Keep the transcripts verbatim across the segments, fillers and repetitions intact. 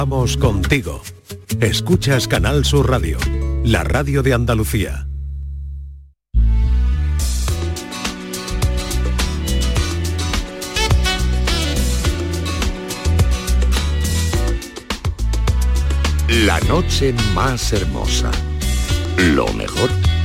Vamos contigo. Escuchas Canal Sur Radio, la radio de Andalucía. La noche más hermosa. Lo mejor.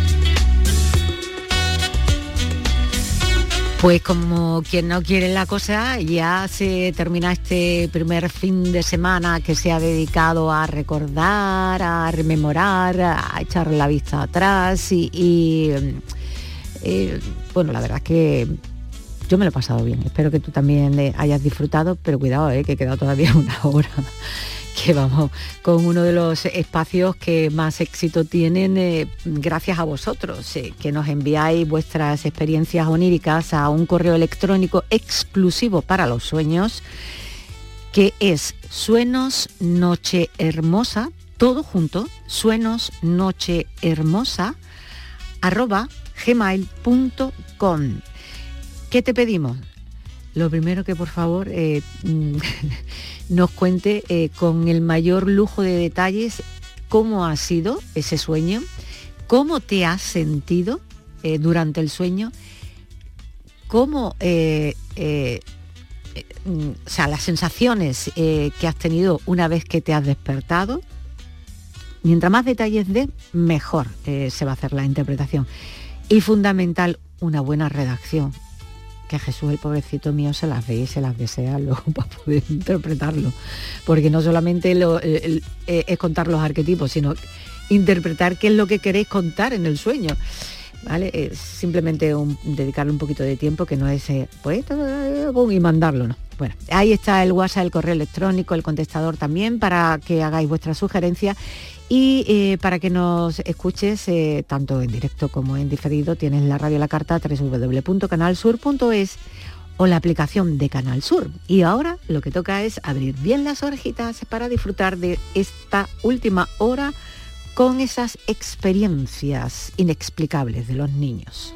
Pues como quien no quiere la cosa, ya se termina este primer fin de semana que se ha dedicado a recordar, a rememorar, a echar la vista atrás y, y eh, bueno, la verdad es que yo me lo he pasado bien. Espero que tú también hayas disfrutado, pero cuidado, eh, que queda todavía una hora. Que vamos con uno de los espacios que más éxito tienen eh, gracias a vosotros, eh, que nos enviáis vuestras experiencias oníricas a un correo electrónico exclusivo para los sueños, que es suenosnochehermosa, todo junto, suenosnochehermosa, arroba gmail punto com. ¿Qué te pedimos? Lo primero que por favor eh, nos cuente eh, con el mayor lujo de detalles cómo ha sido ese sueño, cómo te has sentido eh, durante el sueño, cómo, eh, eh, eh, o sea, las sensaciones eh, que has tenido una vez que te has despertado. Mientras más detalles dé, mejor eh, se va a hacer la interpretación. Y fundamental, una buena redacción. Que Jesús, el pobrecito mío, se las ve y se las desea luego para poder interpretarlo. Porque no solamente lo, el, el, eh, es contar los arquetipos, sino interpretar qué es lo que queréis contar en el sueño. ¿Vale? Es simplemente un, dedicarle un poquito de tiempo, que no es eh, pues y mandarlo, ¿no? Bueno, ahí está el WhatsApp, el correo electrónico, el contestador también, para que hagáis vuestras sugerencias. Y eh, para que nos escuches eh, tanto en directo como en diferido, tienes la radio a la carta doble u doble u doble u punto canal sur punto es o la aplicación de Canal Sur. Y ahora lo que toca es abrir bien las orejitas para disfrutar de esta última hora con esas experiencias inexplicables de los niños.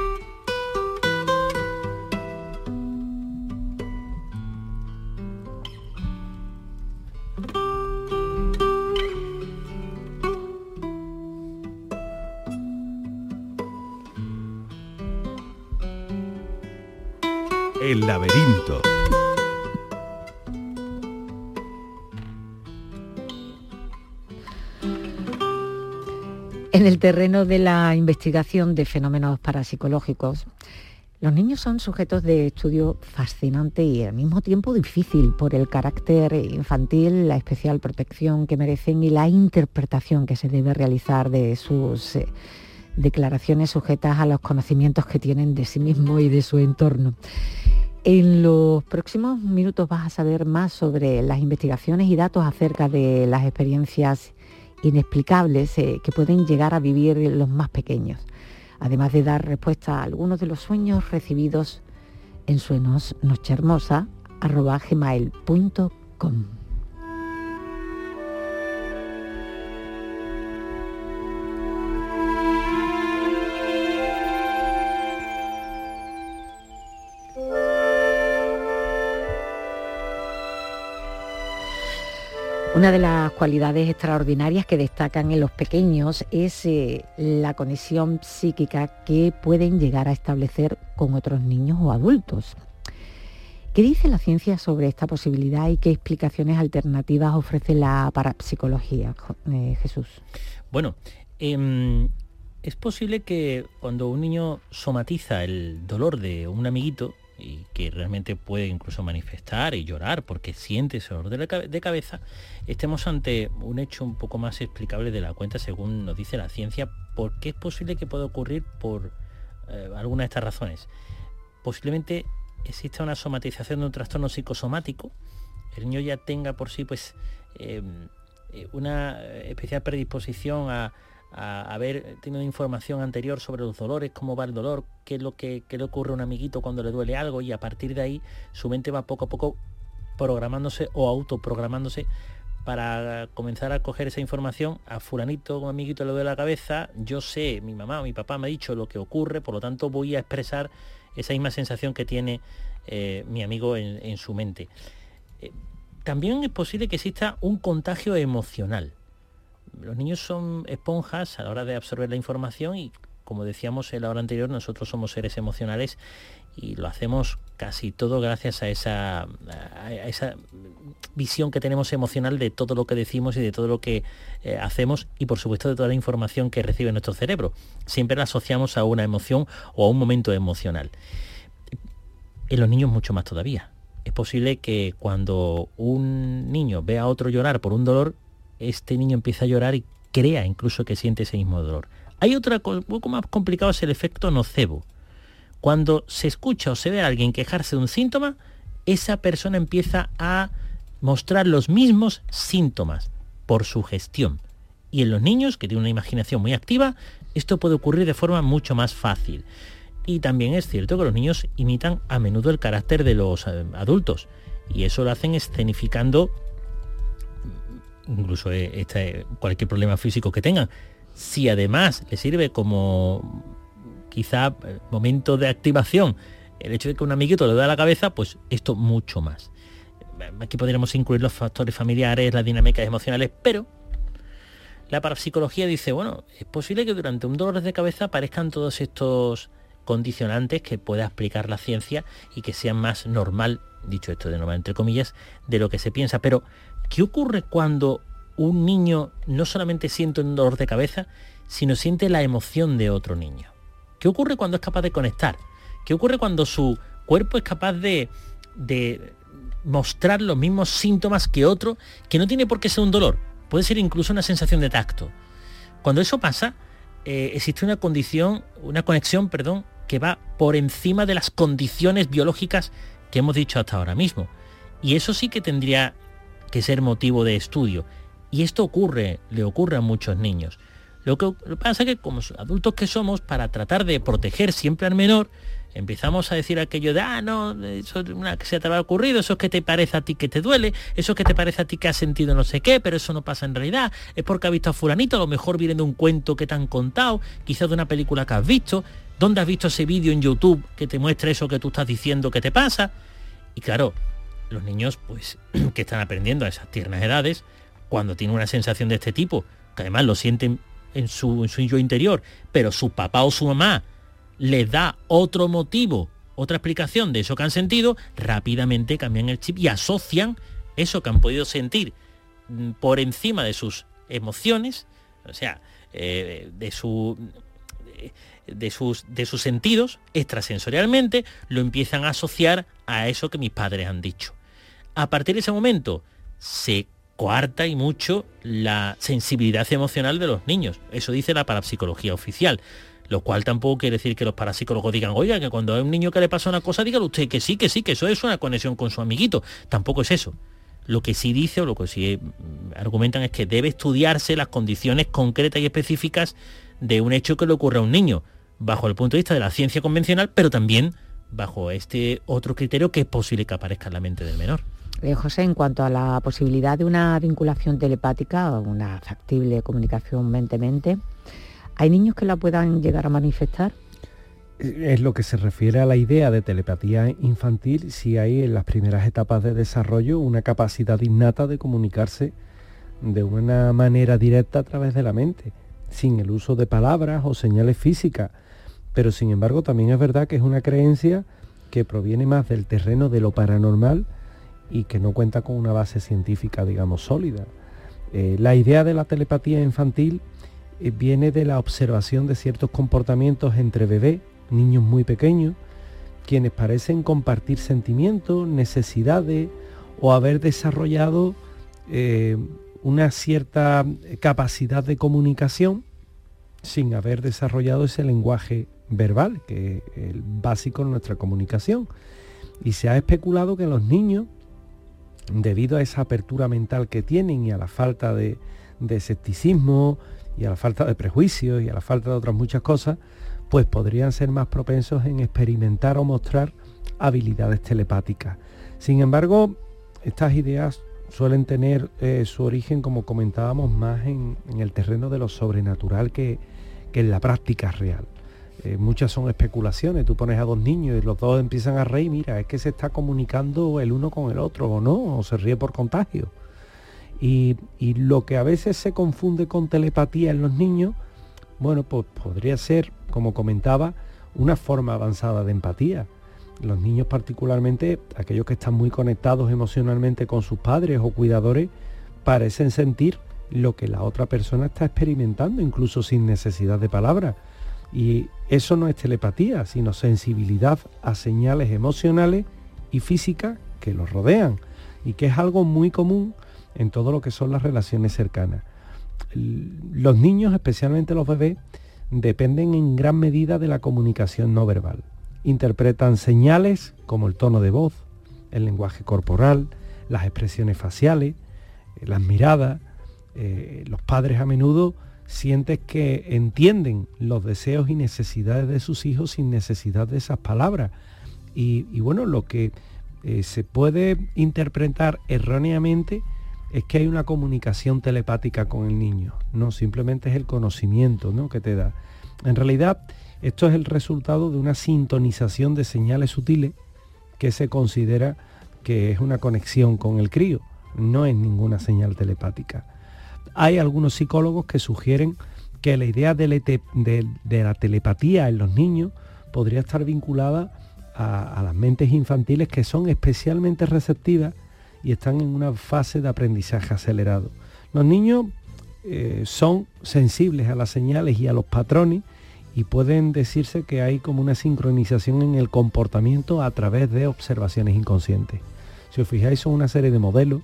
El laberinto. En el terreno de la investigación de fenómenos parapsicológicos, los niños son sujetos de estudio fascinante y al mismo tiempo difícil por el carácter infantil, la especial protección que merecen y la interpretación que se debe realizar de sus eh, declaraciones sujetas a los conocimientos que tienen de sí mismos y de su entorno. En los próximos minutos vas a saber más sobre las investigaciones y datos acerca de las experiencias inexplicables eh, que pueden llegar a vivir los más pequeños, además de dar respuesta a algunos de los sueños recibidos en suenosnochehermosa arroba gmail punto com. Una de las cualidades extraordinarias que destacan en los pequeños es eh, la conexión psíquica que pueden llegar a establecer con otros niños o adultos. ¿Qué dice la ciencia sobre esta posibilidad y qué explicaciones alternativas ofrece la parapsicología, eh, Jesús? Bueno, eh, es posible que cuando un niño somatiza el dolor de un amiguito, y que realmente puede incluso manifestar y llorar porque siente ese dolor de, la cabe- de cabeza, estemos ante un hecho un poco más explicable de la cuenta según nos dice la ciencia, porque es posible que pueda ocurrir por eh, alguna de estas razones. Posiblemente exista una somatización de un trastorno psicosomático, el niño ya tenga por sí pues eh, una especial predisposición a a haber tenido información anterior sobre los dolores, cómo va el dolor, qué es lo que qué le ocurre a un amiguito cuando le duele algo, y a partir de ahí su mente va poco a poco programándose o autoprogramándose para comenzar a coger esa información. A fulanito, un amiguito le duele la cabeza, yo sé, mi mamá o mi papá me ha dicho lo que ocurre, por lo tanto voy a expresar esa misma sensación que tiene eh, mi amigo en, en su mente. Eh, también es posible que exista un contagio emocional. Los niños son esponjas a la hora de absorber la información y, como decíamos en la hora anterior, nosotros somos seres emocionales y lo hacemos casi todo gracias a esa, a esa visión que tenemos emocional de todo lo que decimos y de todo lo que eh, hacemos y, por supuesto, de toda la información que recibe nuestro cerebro. Siempre la asociamos a una emoción o a un momento emocional. En los niños mucho más todavía. Es posible que cuando un niño ve a otro llorar por un dolor, este niño empieza a llorar y crea incluso que siente ese mismo dolor. Hay otra cosa, un poco más complicado, es el efecto nocebo. Cuando se escucha o se ve a alguien quejarse de un síntoma, esa persona empieza a mostrar los mismos síntomas por sugestión. Y en los niños, que tienen una imaginación muy activa, esto puede ocurrir de forma mucho más fácil. Y también es cierto que los niños imitan a menudo el carácter de los adultos. Y eso lo hacen escenificando incluso este, cualquier problema físico que tengan. Si además le sirve como quizá momento de activación el hecho de que un amiguito le da la cabeza, pues esto mucho más. Aquí podríamos incluir los factores familiares, las dinámicas emocionales, pero la parapsicología dice, bueno, es posible que durante un dolor de cabeza aparezcan todos estos condicionantes que pueda explicar la ciencia y que sean más normal, dicho esto de normal entre comillas, de lo que se piensa. Pero ¿qué ocurre cuando un niño no solamente siente un dolor de cabeza, sino siente la emoción de otro niño? ¿Qué ocurre cuando es capaz de conectar? ¿Qué ocurre cuando su cuerpo es capaz de, de mostrar los mismos síntomas que otro, que no tiene por qué ser un dolor? Puede ser incluso una sensación de tacto. Cuando eso pasa, eh, existe una condición, una conexión, perdón, que va por encima de las condiciones biológicas que hemos dicho hasta ahora mismo. Y eso sí que tendría que ser motivo de estudio. Y esto ocurre, le ocurre a muchos niños. Lo que, lo que pasa es que como adultos que somos, para tratar de proteger siempre al menor, empezamos a decir aquello de, ah, no, eso es una que se te ha ocurrido, eso es que te parece a ti que te duele, eso es que te parece a ti que has sentido no sé qué, pero eso no pasa en realidad, es porque has visto a fulanito, a lo mejor viene de un cuento que te han contado, quizás de una película que has visto, ¿dónde has visto ese vídeo en YouTube que te muestra eso que tú estás diciendo que te pasa? Y claro, los niños, pues, que están aprendiendo a esas tiernas edades, cuando tienen una sensación de este tipo, que además lo sienten en su, en su yo interior, pero su papá o su mamá les da otro motivo, otra explicación de eso que han sentido, rápidamente cambian el chip y asocian eso que han podido sentir por encima de sus emociones, o sea, eh, de, su, de, sus, de sus sentidos extrasensorialmente, lo empiezan a asociar a eso que mis padres han dicho. A partir de ese momento se coarta y mucho la sensibilidad emocional de los niños. Eso dice la parapsicología oficial. Lo cual tampoco quiere decir que los parapsicólogos digan, oiga, que cuando hay un niño que le pasa una cosa, dígale usted que sí, que sí, que eso es una conexión con su amiguito. Tampoco es eso. Lo que sí dice o lo que sí argumentan es que debe estudiarse las condiciones concretas y específicas de un hecho que le ocurre a un niño, bajo el punto de vista de la ciencia convencional, pero también bajo este otro criterio que es posible que aparezca en la mente del menor. Eh, José, en cuanto a la posibilidad de una vinculación telepática o una factible comunicación mente-mente, ¿hay niños que la puedan llegar a manifestar? Es lo que se refiere a la idea de telepatía infantil, si hay en las primeras etapas de desarrollo una capacidad innata de comunicarse de una manera directa a través de la mente, sin el uso de palabras o señales físicas. Pero sin embargo también es verdad que es una creencia que proviene más del terreno de lo paranormal y que no cuenta con una base científica, digamos, sólida. Eh, la idea de la telepatía infantil eh, viene de la observación de ciertos comportamientos entre bebés, niños muy pequeños, quienes parecen compartir sentimientos, necesidades o haber desarrollado eh, una cierta capacidad de comunicación sin haber desarrollado ese lenguaje verbal, que es el básico en nuestra comunicación. Y se ha especulado que los niños, debido a esa apertura mental que tienen y a la falta de, de escepticismo y a la falta de prejuicios y a la falta de otras muchas cosas, pues podrían ser más propensos en experimentar o mostrar habilidades telepáticas. Sin embargo, estas ideas suelen tener eh, su origen, como comentábamos, más en, en el terreno de lo sobrenatural que, que en la práctica real. eh, muchas son especulaciones. Tú pones a dos niños y los dos empiezan a reír, mira, es que se está comunicando el uno con el otro, o no, o se ríe por contagio. Y, y lo que a veces se confunde con telepatía en los niños, bueno, pues podría ser, como comentaba, una forma avanzada de empatía. Los niños, particularmente aquellos que están muy conectados emocionalmente con sus padres o cuidadores, parecen sentir lo que la otra persona está experimentando, incluso sin necesidad de palabras. Y eso no es telepatía, sino sensibilidad a señales emocionales y físicas que los rodean, y que es algo muy común en todo lo que son las relaciones cercanas. Los niños, especialmente los bebés, dependen en gran medida de la comunicación no verbal. Interpretan señales como el tono de voz, el lenguaje corporal, las expresiones faciales, las miradas. Eh, los padres a menudo sienten que entienden los deseos y necesidades de sus hijos sin necesidad de esas palabras. Y, y bueno, lo que eh, se puede interpretar erróneamente es que hay una comunicación telepática con el niño. No, simplemente es el conocimiento, ¿no?, que te da. En realidad, esto es el resultado de una sintonización de señales sutiles que se considera que es una conexión con el crío. No es ninguna señal telepática. Hay algunos psicólogos que sugieren que la idea de la, de, de la telepatía en los niños podría estar vinculada a, a las mentes infantiles, que son especialmente receptivas y están en una fase de aprendizaje acelerado. Los niños eh, son sensibles a las señales y a los patrones, y pueden decirse que hay como una sincronización en el comportamiento a través de observaciones inconscientes. Si os fijáis, son una serie de modelos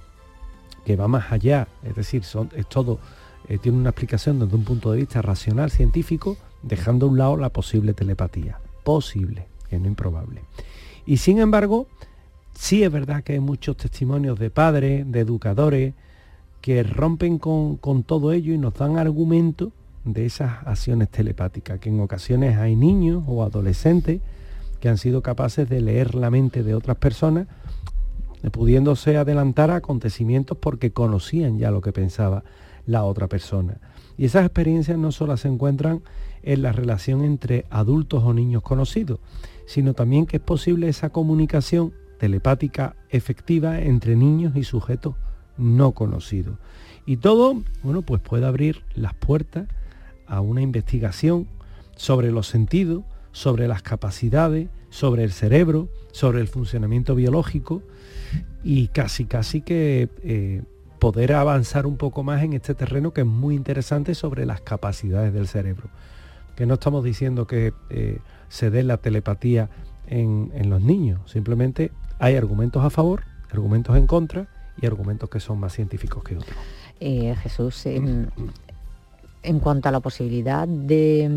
que va más allá, es decir, son, es todo, eh, tiene una explicación desde un punto de vista racional, científico, dejando a un lado la posible telepatía. Posible, que no improbable. Y sin embargo, sí es verdad que hay muchos testimonios de padres, de educadores, que rompen con, con todo ello y nos dan argumentos de esas acciones telepáticas, que en ocasiones hay niños o adolescentes que han sido capaces de leer la mente de otras personas, pudiéndose adelantar a acontecimientos porque conocían ya lo que pensaba la otra persona. Y esas experiencias no solo se encuentran en la relación entre adultos o niños conocidos, sino también que es posible esa comunicación telepática efectiva entre niños y sujetos no conocidos. Y todo, bueno, pues puede abrir las puertas a una investigación sobre los sentidos, sobre las capacidades, sobre el cerebro, sobre el funcionamiento biológico, y casi casi que eh, poder avanzar un poco más en este terreno, que es muy interesante, sobre las capacidades del cerebro. Que no estamos diciendo que eh, se dé la telepatía en, en los niños, simplemente hay argumentos a favor, argumentos en contra y argumentos que son más científicos que otros. Eh, Jesús, eh, en cuanto a la posibilidad de,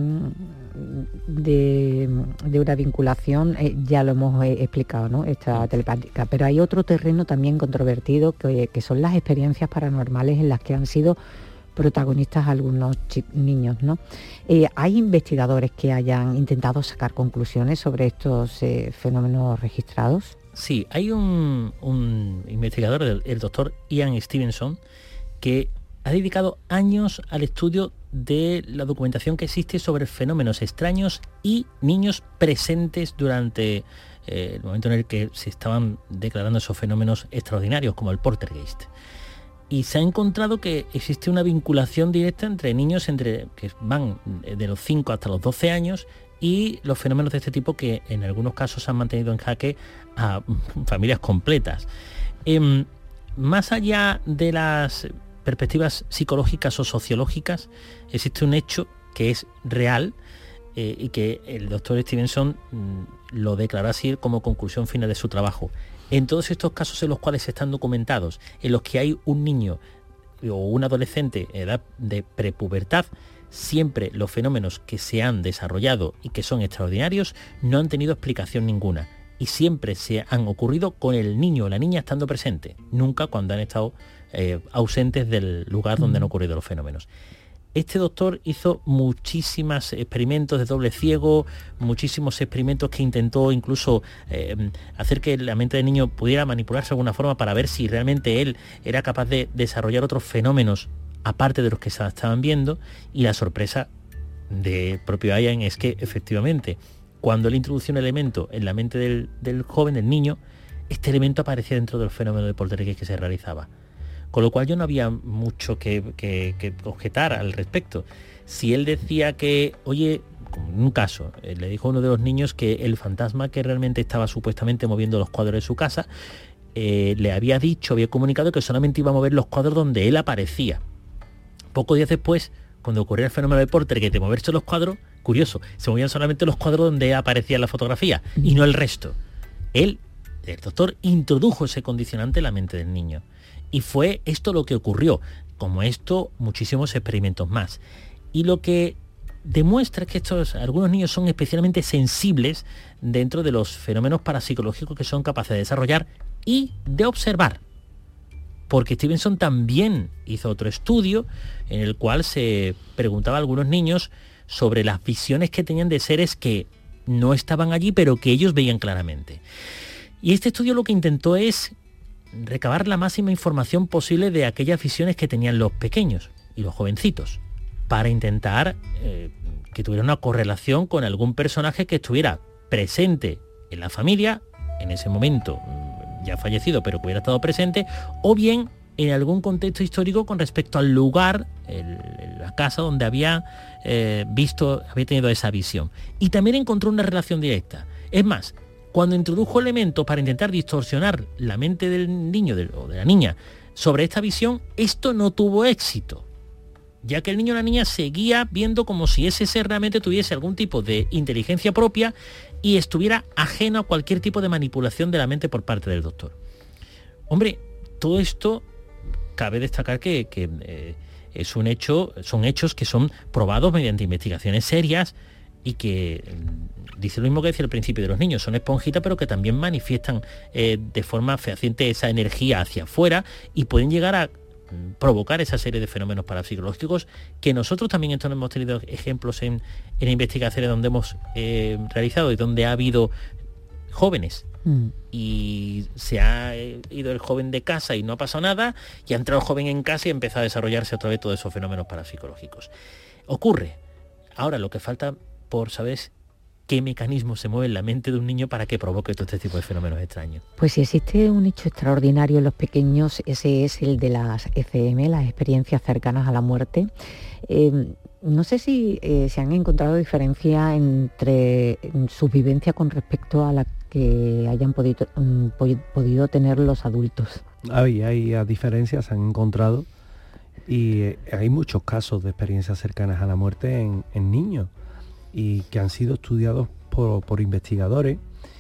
de, de una vinculación, eh, ya lo hemos eh, explicado, ¿no?, esta telepática, pero hay otro terreno también controvertido, que, que son las experiencias paranormales en las que han sido protagonistas algunos niños, ¿no? Eh, ¿Hay investigadores que hayan intentado sacar conclusiones sobre estos eh, fenómenos registrados? Sí, hay un, un investigador, el, el doctor Ian Stevenson, que ha dedicado años al estudio de la documentación que existe sobre fenómenos extraños y niños presentes durante eh, el momento en el que se estaban declarando esos fenómenos extraordinarios, como el poltergeist. Y se ha encontrado que existe una vinculación directa entre niños entre que van de los cinco hasta los doce años y los fenómenos de este tipo, que en algunos casos han mantenido en jaque a familias completas. Eh, más allá de las perspectivas psicológicas o sociológicas, existe un hecho que es real eh, y que el doctor Stevenson mm, lo declaró así como conclusión final de su trabajo. En todos estos casos en los cuales están documentados, en los que hay un niño o un adolescente en edad de prepubertad, siempre los fenómenos que se han desarrollado y que son extraordinarios no han tenido explicación ninguna, y siempre se han ocurrido con el niño o la niña estando presente, nunca cuando han estado eh, ausentes del lugar donde han ocurrido los fenómenos. Este doctor hizo muchísimos experimentos de doble ciego, muchísimos experimentos que intentó incluso eh, hacer que la mente del niño pudiera manipularse de alguna forma para ver si realmente él era capaz de desarrollar otros fenómenos aparte de los que se estaban viendo, y la sorpresa de propio Ian es que efectivamente cuando él introdució un elemento en la mente del, del joven, del niño, este elemento aparecía dentro del fenómeno de poltergeist que se realizaba. Con lo cual yo no había mucho que, que, que objetar al respecto. Si él decía que, oye, como en un caso, le dijo a uno de los niños que el fantasma que realmente estaba supuestamente moviendo los cuadros de su casa, eh, le había dicho, había comunicado que solamente iba a mover los cuadros donde él aparecía. Pocos días después, cuando ocurría el fenómeno de poltergeist de moverse los cuadros, curioso, se movían solamente los cuadros donde aparecía la fotografía y no el resto. Él, el doctor, introdujo ese condicionante en la mente del niño. Y fue esto lo que ocurrió. Como esto, muchísimos experimentos más. Y lo que demuestra que estos, algunos niños son especialmente sensibles dentro de los fenómenos parapsicológicos que son capaces de desarrollar y de observar. Porque Stevenson también hizo otro estudio en el cual se preguntaba a algunos niños sobre las visiones que tenían de seres que no estaban allí, pero que ellos veían claramente. Y este estudio lo que intentó es recabar la máxima información posible de aquellas visiones que tenían los pequeños y los jovencitos, para intentar eh, que tuviera una correlación con algún personaje que estuviera presente en la familia, en ese momento ya fallecido, pero que hubiera estado presente, o bien en algún contexto histórico con respecto al lugar, el, la casa donde había eh, visto, había tenido esa visión. Y también encontró una relación directa. Es más, cuando introdujo elementos para intentar distorsionar la mente del niño de, o de la niña sobre esta visión, esto no tuvo éxito, ya que el niño o la niña seguía viendo como si ese ser realmente tuviese algún tipo de inteligencia propia y estuviera ajeno a cualquier tipo de manipulación de la mente por parte del doctor. Hombre, todo esto cabe destacar que, que eh, es un hecho, son hechos que son probados mediante investigaciones serias y que dice lo mismo que decía al principio de los niños, son esponjitas, pero que también manifiestan eh, de forma fehaciente esa energía hacia afuera y pueden llegar a provocar esa serie de fenómenos parapsicológicos que nosotros también esto hemos tenido ejemplos en, en investigaciones donde hemos eh, realizado y donde ha habido jóvenes mm. y se ha ido el joven de casa y no ha pasado nada y ha entrado el joven en casa y empieza a desarrollarse otra vez todos esos fenómenos parapsicológicos. Ocurre. Ahora lo que falta por saber es qué mecanismo se mueve en la mente de un niño para que provoque todo este tipo de fenómenos extraños. Pues si existe un hecho extraordinario en los pequeños, ese es el de las E C M, las experiencias cercanas a la muerte. Eh, no sé si eh, se han encontrado diferencias entre su vivencia con respecto a la que hayan podido, um, podido tener los adultos. Hay, hay diferencias, se han encontrado, y eh, hay muchos casos de experiencias cercanas a la muerte en, en niños, y que han sido estudiados por, por investigadores,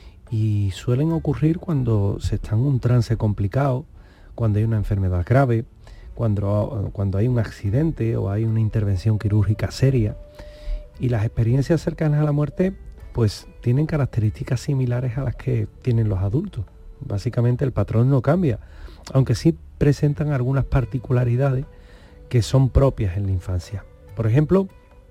y suelen ocurrir cuando se está en un trance complicado, cuando hay una enfermedad grave, cuando, cuando hay un accidente o hay una intervención quirúrgica seria. Y las experiencias cercanas a la muerte pues tienen características similares a las que tienen los adultos. Básicamente el patrón no cambia, aunque sí presentan algunas particularidades que son propias en la infancia. Por ejemplo,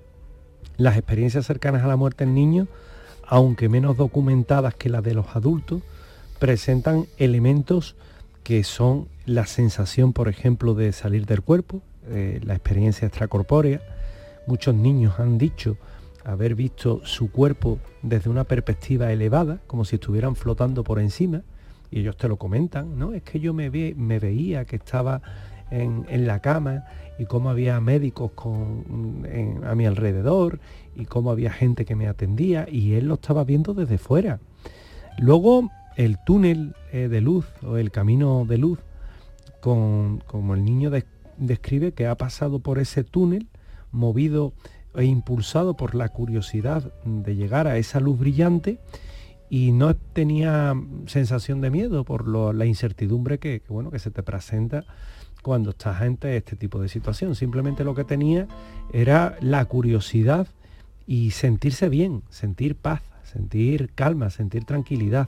las experiencias cercanas a la muerte en niños, aunque menos documentadas que las de los adultos, presentan elementos que son la sensación, por ejemplo, de salir del cuerpo, eh, la experiencia extracorpórea. Muchos niños han dicho haber visto su cuerpo desde una perspectiva elevada, como si estuvieran flotando por encima, y ellos te lo comentan, ¿no? Es que yo me, ve, me veía que estaba en, en la cama y cómo había médicos con, en, a mi alrededor y cómo había gente que me atendía y él lo estaba viendo desde fuera. Luego el túnel eh, de luz o el camino de luz, con, como el niño de, describe que ha pasado por ese túnel movido e impulsado por la curiosidad de llegar a esa luz brillante y no tenía sensación de miedo por lo, la incertidumbre que, que, bueno, que se te presenta cuando estás ante este tipo de situación. Simplemente lo que tenía era la curiosidad y sentirse bien, sentir paz, sentir calma, sentir tranquilidad.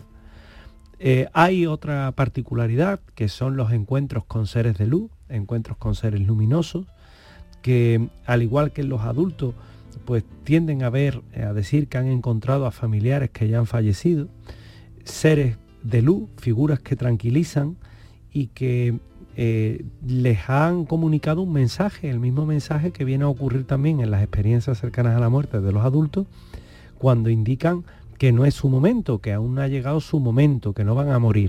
Eh, hay otra particularidad que son los encuentros con seres de luz, encuentros con seres luminosos, que al igual que en los adultos, pues tienden a ver, a decir que han encontrado a familiares que ya han fallecido, seres de luz, figuras que tranquilizan y que eh, les han comunicado un mensaje, el mismo mensaje que viene a ocurrir también en las experiencias cercanas a la muerte de los adultos, cuando indican que no es su momento, que aún no ha llegado su momento, que no van a morir.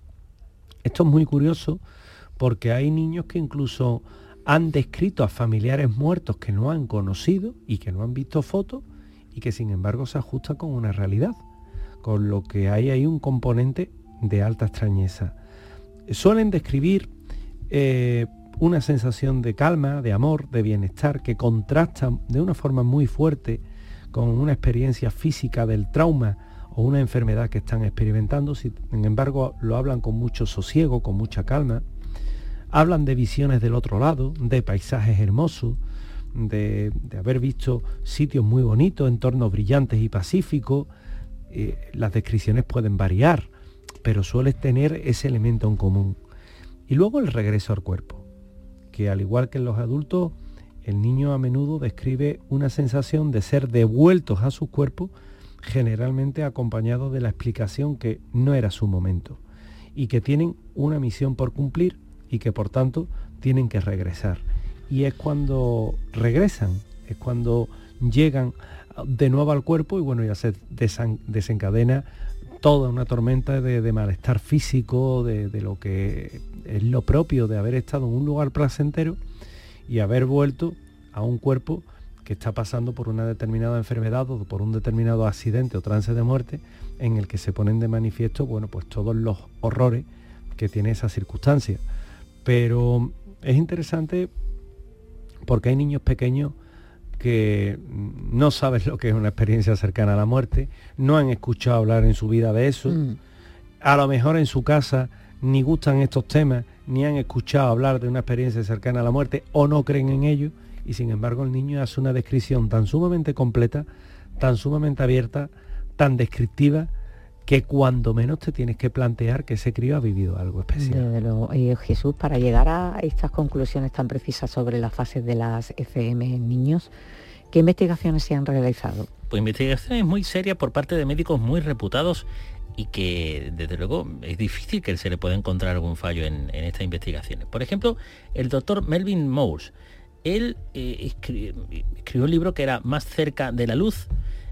Esto es muy curioso porque hay niños que incluso han descrito a familiares muertos que no han conocido y que no han visto fotos y que sin embargo se ajusta con una realidad, con lo que hay ahí un componente de alta extrañeza. Suelen describir eh, una sensación de calma, de amor, de bienestar, que contrasta de una forma muy fuerte con una experiencia física del trauma o una enfermedad que están experimentando. Sin embargo, lo hablan con mucho sosiego, con mucha calma. Hablan de visiones del otro lado, de paisajes hermosos, de, de haber visto sitios muy bonitos, entornos brillantes y pacíficos. Eh, las descripciones pueden variar, pero suelen tener ese elemento en común. Y luego el regreso al cuerpo, que al igual que en los adultos, el niño a menudo describe una sensación de ser devueltos a su cuerpo, generalmente acompañado de la explicación que no era su momento y que tienen una misión por cumplir y que por tanto tienen que regresar. Y es cuando regresan, es cuando llegan de nuevo al cuerpo y bueno, ya se desen- desencadena toda una tormenta de, de malestar físico, de, de lo que es lo propio de haber estado en un lugar placentero y haber vuelto a un cuerpo que está pasando por una determinada enfermedad o por un determinado accidente o trance de muerte, en el que se ponen de manifiesto, bueno, pues todos los horrores que tiene esa circunstancia. Pero es interesante porque hay niños pequeños que no saben lo que es una experiencia cercana a la muerte, no han escuchado hablar en su vida de eso, mm. a lo mejor en su casa ni gustan estos temas, ni han escuchado hablar de una experiencia cercana a la muerte o no creen en ello, y sin embargo el niño hace una descripción tan sumamente completa, tan sumamente abierta, tan descriptiva, que cuando menos te tienes que plantear que ese crío ha vivido algo especial. Desde luego. Eh, Jesús, para llegar a estas conclusiones tan precisas sobre las fases de las F M en niños, ¿qué investigaciones se han realizado? Pues investigaciones muy serias por parte de médicos muy reputados y que desde luego es difícil que se le pueda encontrar algún fallo en, en estas investigaciones. Por ejemplo, el doctor Melvin Moores, él eh, escribió, escribió un libro que era Más cerca de la luz,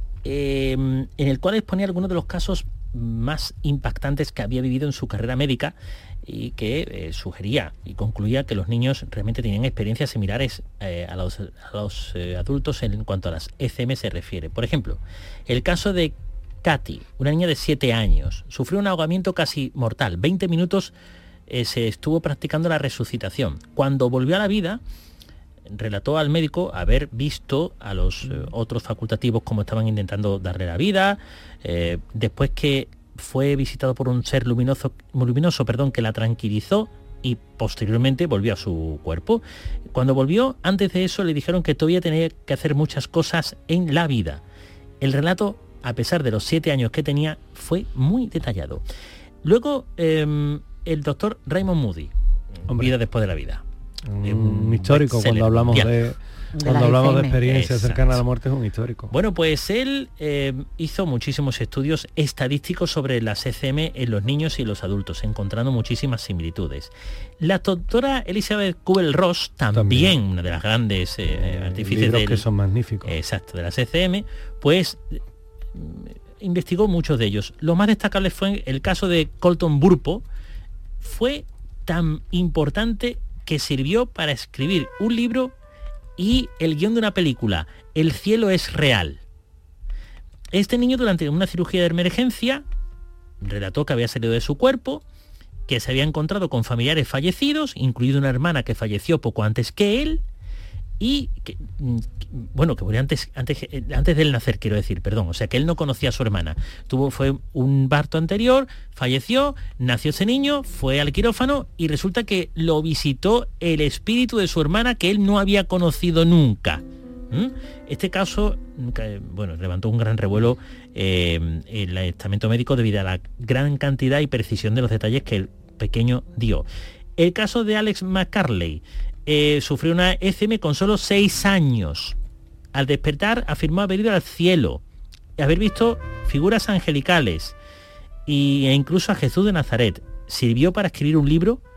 eh, en el cual exponía algunos de los casos más impactantes que había vivido en su carrera médica y que eh, sugería y concluía que los niños realmente tenían experiencias similares eh, a los, a los eh, adultos en cuanto a las F M se refiere. Por ejemplo, el caso de Katy, una niña de siete años, sufrió un ahogamiento casi mortal. veinte minutos eh, se estuvo practicando la resucitación. Cuando volvió a la vida, relató al médico haber visto a los eh, otros facultativos como estaban intentando darle la vida, eh, después que fue visitado por un ser luminoso, luminoso perdón, que la tranquilizó y posteriormente volvió a su cuerpo. Cuando volvió, antes de eso le dijeron que todavía tenía que hacer muchas cosas en la vida. El relato, a pesar de los siete años que tenía, fue muy detallado. Luego, eh, el doctor Raymond Moody, Hombre. Vida después de la vida. Un, un histórico cuando hablamos de, de cuando hablamos de experiencias cercanas a la muerte, es un histórico. Bueno, pues él eh, hizo muchísimos estudios estadísticos sobre las F M en los niños y los adultos, encontrando muchísimas similitudes. La doctora Elizabeth Kubler-Ross, también, también una de las grandes eh, artífices libros del, que son magníficos. Exacto, de las F M, pues eh, investigó muchos de ellos. Lo más destacable fue el caso de Colton Burpo. Fue tan importante que sirvió para escribir un libro y el guión de una película, El cielo es real. Este niño, durante una cirugía de emergencia, relató que había salido de su cuerpo, que se había encontrado con familiares fallecidos, incluido una hermana que falleció poco antes que él, y que, bueno, que murió antes, antes, antes de él nacer, quiero decir, perdón, o sea que él no conocía a su hermana. Tuvo, fue un parto anterior, falleció, nació ese niño, fue al quirófano y resulta que lo visitó el espíritu de su hermana que él no había conocido nunca. ¿Mm? Este caso, bueno, levantó un gran revuelo eh, en el estamento médico debido a la gran cantidad y precisión de los detalles que el pequeño dio. El caso de Alex McCarley. Eh, sufrió una F M con solo seis años. Al despertar afirmó haber ido al cielo, haber visto figuras angelicales y, e incluso a Jesús de Nazaret. Sirvió para escribir un libro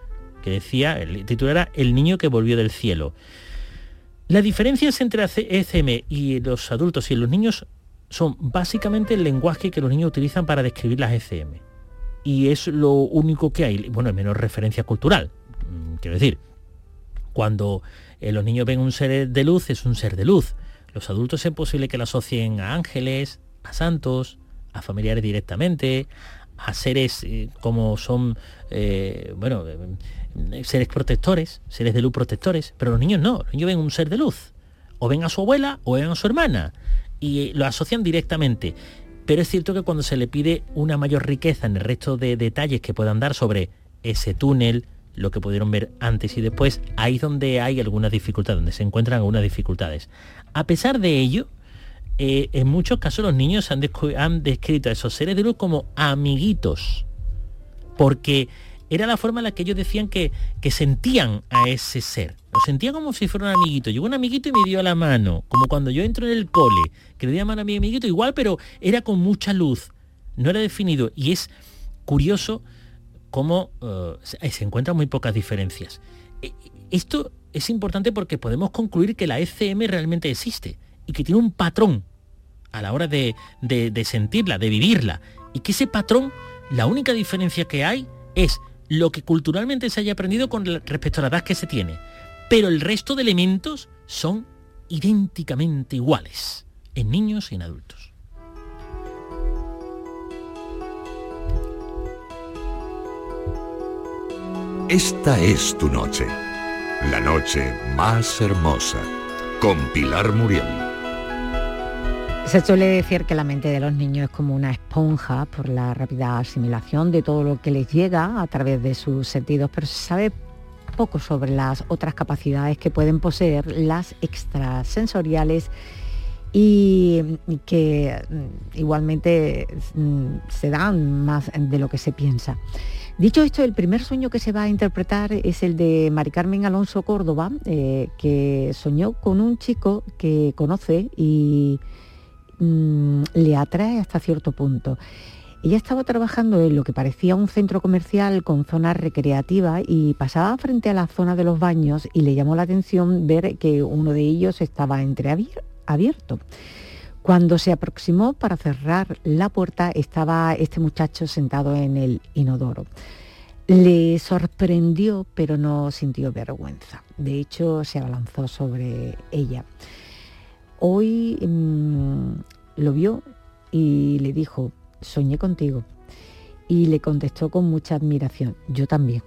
que decía, el título era El niño que volvió del cielo. Las diferencias entre la E C M y los adultos y los niños son básicamente el lenguaje que los niños utilizan para describir las E C M. Y es lo único que hay, bueno, menos referencia cultural. Quiero decir, cuando eh, los niños ven un ser de luz, es un ser de luz. Los adultos es posible que lo asocien a ángeles, a santos, a familiares directamente, a seres eh, como son, eh, bueno, eh, seres protectores, seres de luz protectores, pero los niños no, los niños ven un ser de luz, o ven a su abuela o ven a su hermana, y lo asocian directamente. Pero es cierto que cuando se le pide una mayor riqueza en el resto de detalles que puedan dar sobre ese túnel, lo que pudieron ver antes y después, ahí es donde hay algunas dificultades, donde se encuentran algunas dificultades. A pesar de ello, eh, en muchos casos los niños han, han descrito a esos seres de luz como amiguitos, porque era la forma en la que ellos decían que, que sentían a ese ser. Lo sentían como si fuera un amiguito. Llegó un amiguito y me dio la mano, como cuando yo entro en el cole, que le di la mano a mi amiguito, igual, pero era con mucha luz, no era definido. Y es curioso cómo uh, se, se encuentran muy pocas diferencias. Esto es importante porque podemos concluir que la E C M realmente existe y que tiene un patrón a la hora de, de, de sentirla, de vivirla, y que ese patrón, la única diferencia que hay es lo que culturalmente se haya aprendido con respecto a la edad que se tiene, pero el resto de elementos son idénticamente iguales en niños y en adultos. Esta es tu noche, la noche más hermosa, con Pilar Muriel. Se suele decir que la mente de los niños es como una esponja por la rápida asimilación de todo lo que les llega a través de sus sentidos, pero se sabe poco sobre las otras capacidades que pueden poseer las extrasensoriales y que igualmente se dan más de lo que se piensa. Dicho esto, el primer sueño que se va a interpretar es el de Mari Carmen Alonso Córdoba, eh, que soñó con un chico que conoce y mmm, le atrae hasta cierto punto. Ella estaba trabajando en lo que parecía un centro comercial con zonas recreativas y pasaba frente a la zona de los baños y le llamó la atención ver que uno de ellos estaba entreabierto. Cuando se aproximó para cerrar la puerta, estaba este muchacho sentado en el inodoro. Le sorprendió, pero no sintió vergüenza. De hecho, se abalanzó sobre ella. Hoy mmm, lo vio y le dijo: soñé contigo. Y le contestó con mucha admiración: yo también.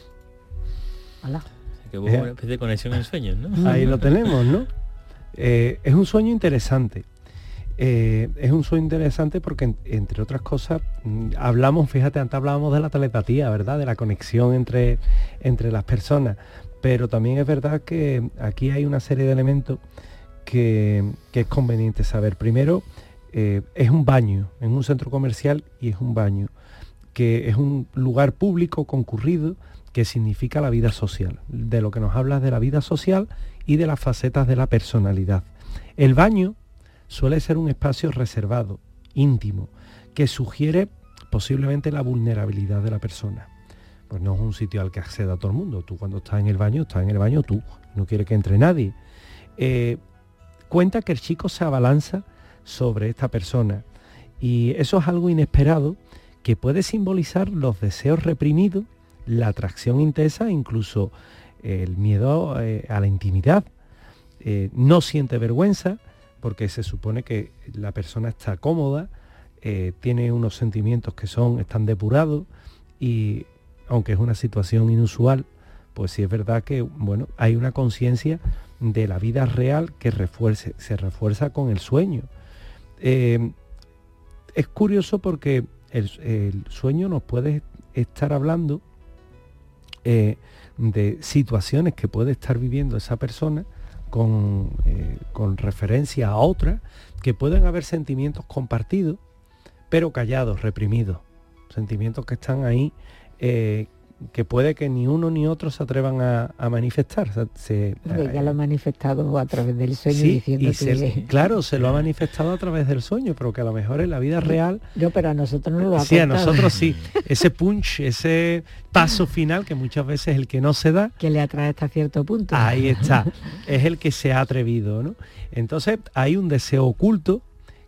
Hola. Que hubo una especie de conexión en sueños, ¿no? Ahí lo tenemos, ¿no? Eh, es un sueño interesante. Eh, es un sueño interesante porque, entre otras cosas, hablamos, fíjate, antes hablábamos de la telepatía, ¿verdad? De la conexión entre, entre las personas. Pero también es verdad que aquí hay una serie de elementos que, que es conveniente saber. Primero, eh, es un baño, en un centro comercial, y es un baño, que es un lugar público concurrido que significa la vida social. De lo que nos habla de la vida social y de las facetas de la personalidad. El baño suele ser un espacio reservado, íntimo, que sugiere posiblemente la vulnerabilidad de la persona. Pues no es un sitio al que acceda todo el mundo. Tú cuando estás en el baño, estás en el baño tú, no quieres que entre nadie. Eh, cuenta que el chico se abalanza sobre esta persona y eso es algo inesperado que puede simbolizar los deseos reprimidos, la atracción intensa, incluso el miedo eh, a la intimidad. Eh, no siente vergüenza, porque se supone que la persona está cómoda, eh, tiene unos sentimientos que son, están depurados, y aunque es una situación inusual, pues sí es verdad que, bueno, hay una conciencia de la vida real que refuerce, se refuerza con el sueño. Eh, es curioso porque el, el sueño nos puede estar hablando eh, de situaciones que puede estar viviendo esa persona, Con, eh, con referencia a otra, que pueden haber sentimientos compartidos, pero callados, reprimidos, sentimientos que están ahí, eh, que puede que ni uno ni otro se atrevan a, a manifestar. O sea, se, Porque ya lo ha manifestado a través del sueño, sí, diciendo y que... se, claro, se lo ha manifestado a través del sueño, pero que a lo mejor en la vida real... No, pero a nosotros no lo ha Sí, contado. a nosotros sí. Ese punch, ese paso final, que muchas veces es el que no se da, que le atrae hasta cierto punto. ahí está, es el que se ha atrevido, ¿no? Entonces hay un deseo oculto,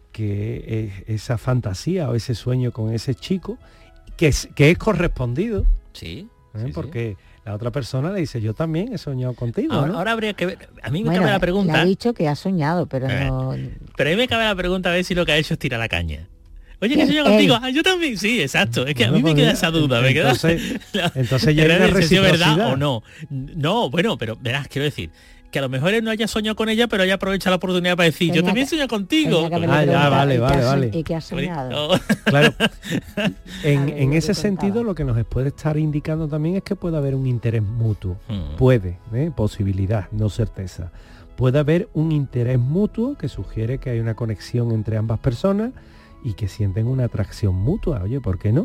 que es esa fantasía o ese sueño con ese chico, que es, que es correspondido, Sí. ¿eh? sí, Porque sí. La otra persona le dice, yo también he soñado contigo, Ahora, ¿no? ahora habría que ver. A mí me Bueno, cabe la le pregunta. ha dicho que ha soñado, pero Eh. no... Pero a mí me cabe la pregunta a ver si lo que ha hecho es tirar la caña. Oye, que ¿Quién? sueño contigo. Él. Ah, yo también. Sí, exacto. Es que a Bueno, mí me pues queda mira, esa duda. Me queda... entonces- entonces ya hay Era una de si es verdad reciprocidad. o no. No, bueno, pero verás, quiero decir, que a lo mejor él no haya soñado con ella, pero haya aprovechado la oportunidad para decir, yo Tenía también que- sueño contigo. Tenía que haberle Ah, ya, preguntado, vale, ¿y qué vale, ha so- vale. ¿Y qué ha soñado? Oh. Claro, en, A ver, en yo ese te sentido contaba. lo que nos puede estar indicando también es que puede haber un interés mutuo. Mm. Puede, ¿eh? Posibilidad, no certeza. Puede haber un interés mutuo que sugiere que hay una conexión entre ambas personas y que sienten una atracción mutua. Oye, ¿por qué no?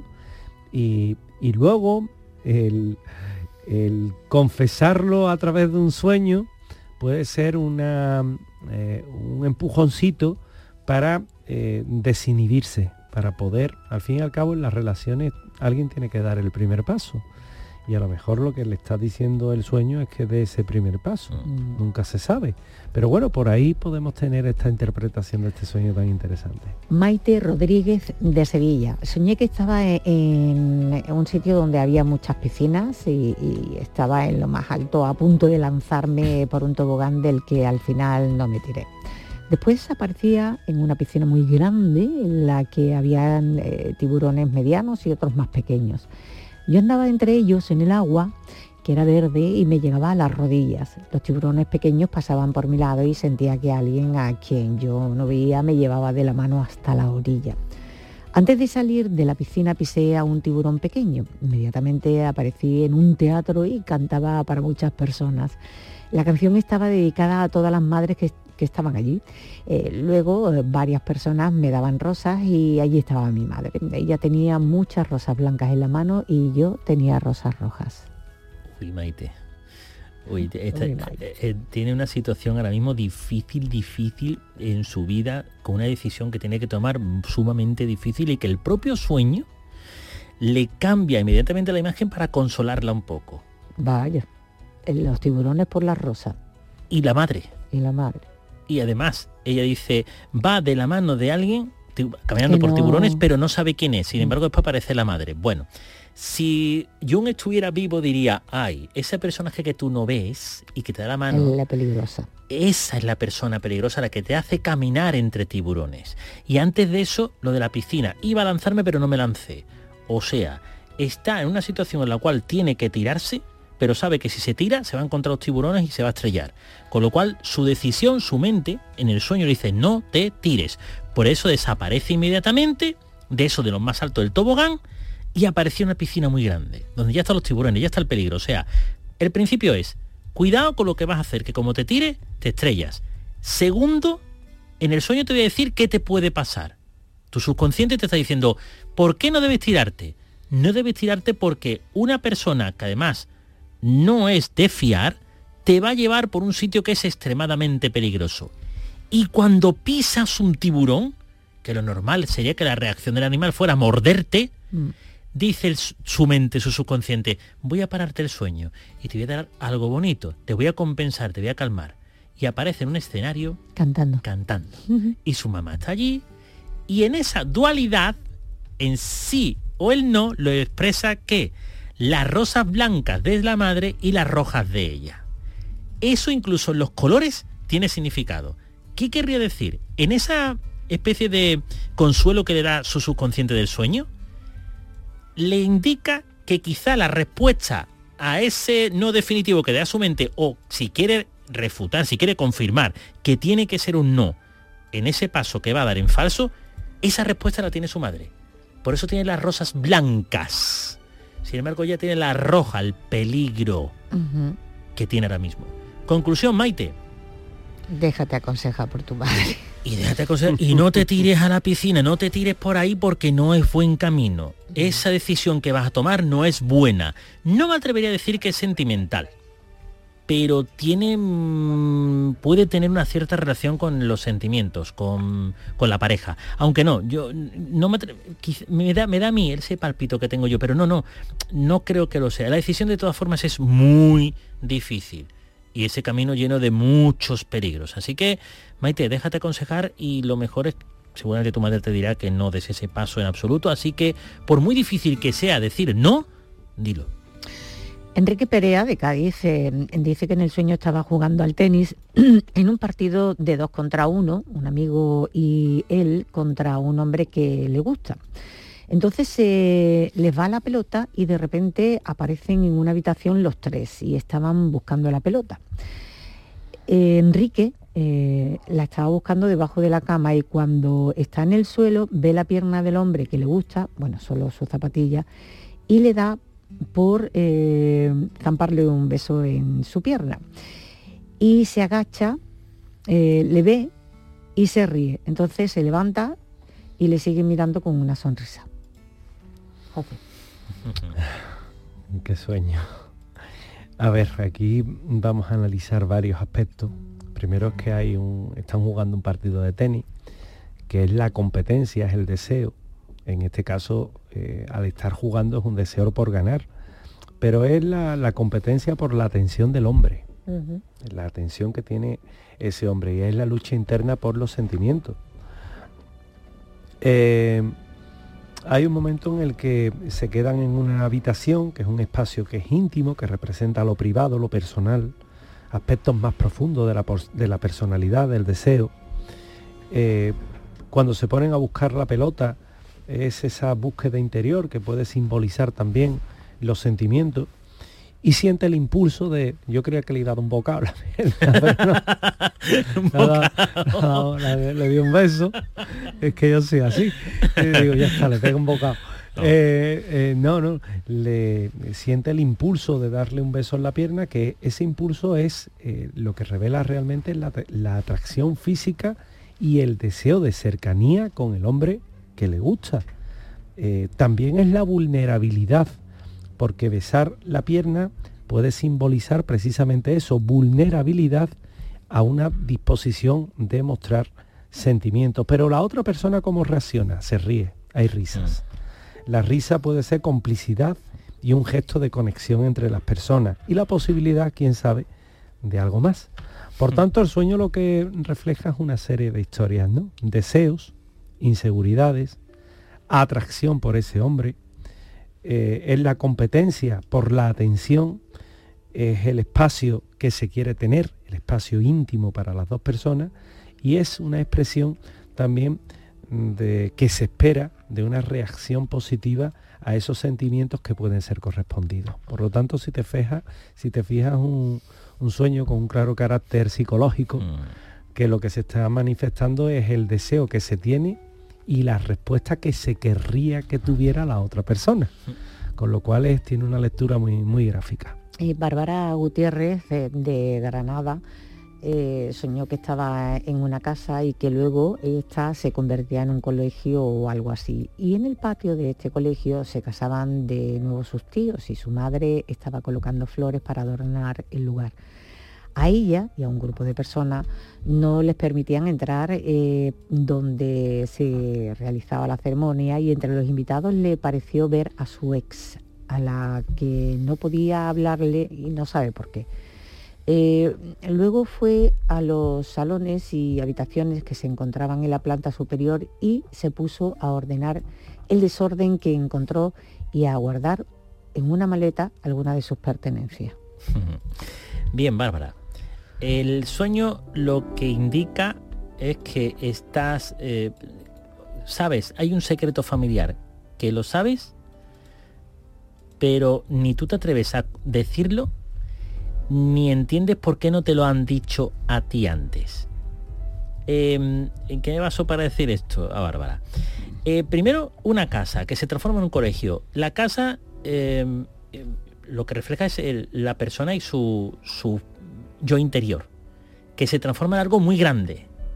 Y, y luego el, el confesarlo a través de un sueño puede ser una, eh, un empujoncito para eh, desinhibirse, para poder, al fin y al cabo, en las relaciones alguien tiene que dar el primer paso. Y a lo mejor lo que le está diciendo el sueño es que dé ese primer paso. Mm. Nunca se sabe. Pero bueno, por ahí podemos tener esta interpretación de este sueño tan interesante. Maite Rodríguez de Sevilla. Soñé que estaba en, en un sitio donde había muchas piscinas y, y estaba en lo más alto, a punto de lanzarme por un tobogán del que al final no me tiré. Después aparecía en una piscina muy grande en la que habían eh, tiburones medianos y otros más pequeños. Yo andaba entre ellos en el agua, que era verde, y me llegaba a las rodillas. Los tiburones pequeños pasaban por mi lado y sentía que alguien a quien yo no veía me llevaba de la mano hasta la orilla. Antes de salir de la piscina pisé a un tiburón pequeño. Inmediatamente aparecí en un teatro y cantaba para muchas personas. La canción estaba dedicada a todas las madres que, que estaban allí. Eh, luego eh, varias personas me daban rosas y allí estaba mi madre. Ella tenía muchas rosas blancas en la mano y yo tenía rosas rojas. Uy, Maite. Uy, esta- Uy, Maite. eh, eh, tiene una situación ahora mismo difícil, difícil en su vida, con una decisión que tiene que tomar sumamente difícil y que el propio sueño le cambia inmediatamente la imagen para consolarla un poco. Vaya, eh, los tiburones por las rosas Y la madre. y la madre. Y además, ella dice, va de la mano de alguien ti- caminando Que por no- tiburones, pero no sabe quién es. Sin Mm. embargo, después aparece la madre. Bueno, si Jung estuviera vivo, diría, ay, ese personaje que tú no ves y que te da la mano, Es la peligrosa. esa es la persona peligrosa, la que te hace caminar entre tiburones. Y antes de eso, lo de la piscina. Iba a lanzarme, pero no me lancé. O sea, está en una situación en la cual tiene que tirarse, pero sabe que si se tira, se va a encontrar los tiburones y se va a estrellar. Con lo cual, su decisión, su mente, en el sueño le dice, no te tires. Por eso desaparece inmediatamente de eso de los más altos del tobogán y apareció una piscina muy grande, donde ya están los tiburones, ya está el peligro. O sea, el principio es, cuidado con lo que vas a hacer, que como te tires, te estrellas. Segundo, en el sueño te voy a decir qué te puede pasar. Tu subconsciente te está diciendo, ¿por qué no debes tirarte? No debes tirarte porque una persona que además no es de fiar, te va a llevar por un sitio que es extremadamente peligroso. Y cuando pisas un tiburón, que lo normal sería que la reacción del animal fuera morderte, Mm. dice el, su mente, su subconsciente, voy a pararte el sueño y te voy a dar algo bonito, te voy a compensar, te voy a calmar. Y aparece en un escenario Cantando. cantando. Ujú. Y su mamá está allí, y en esa dualidad, en sí o el no, lo expresa que las rosas blancas de la madre y las rojas de ella. Eso incluso en los colores tiene significado. ¿Qué querría decir? En esa especie de consuelo que le da su subconsciente del sueño, le indica que quizá la respuesta a ese no definitivo que da su mente, o si quiere refutar, si quiere confirmar que tiene que ser un no, en ese paso que va a dar en falso, esa respuesta la tiene su madre. Por eso tiene las rosas blancas. Sin embargo, ella tiene la roja, el peligro Ujú. que tiene ahora mismo. Conclusión, Maite. Déjate aconsejar por tu madre. Y déjate cosas, y no te tires a la piscina, no te tires por ahí porque no es buen camino. Esa decisión que vas a tomar no es buena. No me atrevería a decir que es sentimental, pero tiene puede tener una cierta relación con los sentimientos, con, con la pareja. Aunque no, yo no me, me da me da a mí ese palpito que tengo yo, pero no, no, no creo que lo sea. La decisión de todas formas es muy difícil. Y ese camino lleno de muchos peligros. Así que, Maite, déjate aconsejar y lo mejor es, seguramente tu madre te dirá que no des ese paso en absoluto, así que, por muy difícil que sea decir no, dilo. Enrique Perea, de Cádiz, eh, dice que en el sueño estaba jugando al tenis en un partido de dos contra uno, un amigo y él contra un hombre que le gusta. Entonces eh, les va la pelota y de repente aparecen en una habitación los tres y estaban buscando la pelota. Eh, Enrique eh, la estaba buscando debajo de la cama y cuando está en el suelo ve la pierna del hombre que le gusta, bueno, solo su zapatilla, y le da por eh, zamparle un beso en su pierna. Y se agacha, eh, le ve y se ríe. Entonces se levanta y le sigue mirando con una sonrisa. Joder. Qué sueño. A ver, aquí vamos a analizar varios aspectos. Primero es que hay un, están jugando un partido de tenis, que es la competencia, es el deseo. En este caso, eh, al estar jugando es un deseo por ganar, pero es la, la competencia por la atención del hombre, uh-huh. La atención que tiene ese hombre, y es la lucha interna por los sentimientos. Eh, Hay un momento en el que se quedan en una habitación, que es un espacio que es íntimo, que representa lo privado, lo personal, aspectos más profundos de la, de la personalidad, del deseo. Eh, cuando se ponen a buscar la pelota, es esa búsqueda interior que puede simbolizar también los sentimientos, y siente el impulso de, yo creía que le he dado un bocado, la verdad, pero no, un bocado. No, no, le, le di un beso, es que yo soy así, y digo, ya está, le pego un bocado. No, eh, eh, no, no, le siente el impulso de darle un beso en la pierna, que ese impulso es eh, lo que revela realmente la, la atracción física y el deseo de cercanía con el hombre que le gusta. Eh, también es la vulnerabilidad, porque besar la pierna puede simbolizar precisamente eso, vulnerabilidad a una disposición de mostrar sentimientos. Pero la otra persona, ¿cómo reacciona? Se ríe, hay risas. La risa puede ser complicidad y un gesto de conexión entre las personas y la posibilidad, quién sabe, de algo más. Por tanto, el sueño lo que refleja es una serie de historias, ¿no? Deseos, inseguridades, atracción por ese hombre, eh, es la competencia por la atención, es el espacio que se quiere tener, el espacio íntimo para las dos personas, y es una expresión también de que se espera de una reacción positiva a esos sentimientos que pueden ser correspondidos. Por lo tanto, si te fijas, si te fijas un, un sueño con un claro carácter psicológico, mm. que lo que se está manifestando es el deseo que se tiene y la respuesta que se querría que tuviera la otra persona, con lo cual es, tiene una lectura muy, muy gráfica. Y Bárbara Gutiérrez, de, de Granada, eh, soñó que estaba en una casa y que luego esta se convertía en un colegio o algo así. Y en el patio de este colegio se casaban de nuevo sus tíos y su madre estaba colocando flores para adornar el lugar. A ella y a un grupo de personas no les permitían entrar eh, donde se realizaba la ceremonia, y entre los invitados le pareció ver a su ex, a la que no podía hablarle y no sabe por qué. Eh, luego fue a los salones y habitaciones que se encontraban en la planta superior y se puso a ordenar el desorden que encontró y a guardar en una maleta alguna de sus pertenencias. Bien, Bárbara. El sueño lo que indica es que estás, eh, sabes, hay un secreto familiar que lo sabes, pero ni tú te atreves a decirlo, ni entiendes por qué no te lo han dicho a ti antes. Eh, ¿En qué me baso para decir esto a Bárbara? Eh, primero, una casa que se transforma en un colegio. La casa eh, eh, lo que refleja es el, la persona y su, su yo interior, que se transforma en algo muy grande.